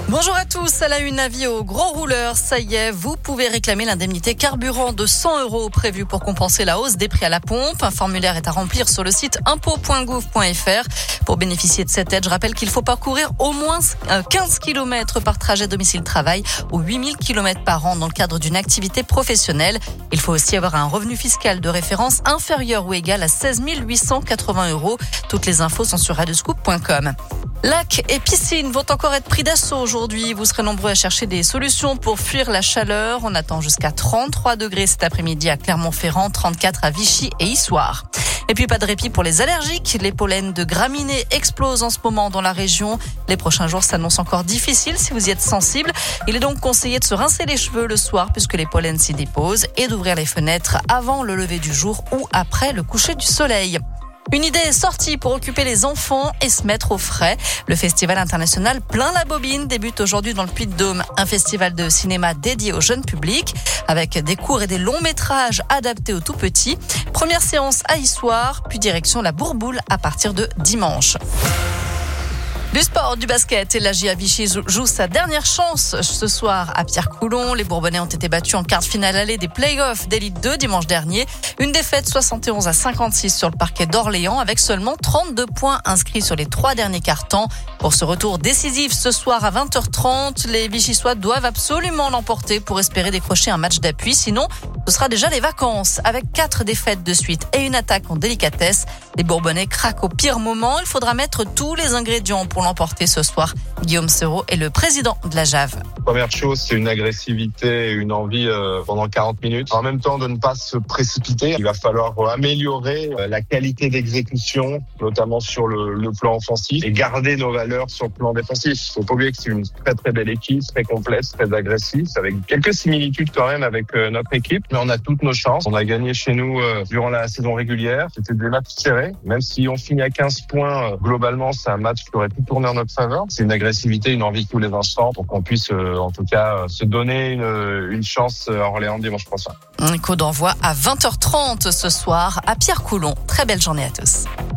Bonjour à tous, à la une, avis aux gros rouleurs. Ça y est, vous pouvez réclamer l'indemnité carburant de 100 € prévue pour compenser la hausse des prix à la pompe. Un formulaire est à remplir sur le site impôts.gouv.fr. Pour bénéficier de cette aide, je rappelle qu'il faut parcourir au moins 15 km par trajet domicile-travail ou 8000 km par an dans le cadre d'une activité professionnelle. Il faut aussi avoir un revenu fiscal de référence inférieur ou égal à 16 880 €. Toutes les infos sont sur radioscoop.com. Lacs et piscines vont encore être pris d'assaut aujourd'hui. Vous serez nombreux à chercher des solutions pour fuir la chaleur. On attend jusqu'à 33 degrés cet après-midi à Clermont-Ferrand, 34 à Vichy et Issoire. Et puis pas de répit pour les allergiques. Les pollens de graminées explosent en ce moment dans la région. Les prochains jours s'annoncent encore difficiles si vous y êtes sensible. Il est donc conseillé de se rincer les cheveux le soir puisque les pollens s'y déposent et d'ouvrir les fenêtres avant le lever du jour ou après le coucher du soleil. Une idée est sortie pour occuper les enfants et se mettre au frais. Le festival international Plein la Bobine débute aujourd'hui dans le Puy-de-Dôme. Un festival de cinéma dédié au jeune public avec des courts et des longs métrages adaptés aux tout petits. Première séance à Issoire, puis direction la Bourboule à partir de dimanche. Du sport, du basket, et la GIA Vichy joue sa dernière chance ce soir à Pierre-Coulon. Les Bourbonnais ont été battus en quart de finale allée des playoffs d'Élite 2 dimanche dernier. Une défaite 71 à 56 sur le parquet d'Orléans avec seulement 32 points inscrits sur les 3 derniers quart-temps. Pour ce retour décisif ce soir à 20h30, les Vichysois doivent absolument l'emporter pour espérer décrocher un match d'appui. Sinon, ce sera déjà les vacances. Avec 4 défaites de suite et une attaque en délicatesse, les Bourbonnais craquent au pire moment. Il faudra mettre tous les ingrédients pour l'emporter ce soir. Guillaume Sereau est le président de la JAV. Première chose, c'est une agressivité et une envie pendant 40 minutes. En même temps, de ne pas se précipiter. Il va falloir améliorer la qualité d'exécution, notamment sur le plan offensif, et garder nos valeurs sur le plan défensif. Faut pas oublier que c'est une très très belle équipe, très complète, très agressive, avec quelques similitudes quand même avec notre équipe. Mais on a toutes nos chances. On a gagné chez nous durant la saison régulière. C'était des matchs serrés. Même si on finit à 15 points, globalement, c'est un match qui aurait pu tourner en notre faveur. C'est une agressivité, une envie tous les instants pour qu'on puisse en tout cas se donner une chance à Orléans dimanche prochain. Un coup d'envoi à 20h30 ce soir à Pierre-Coulon. Très belle journée à tous.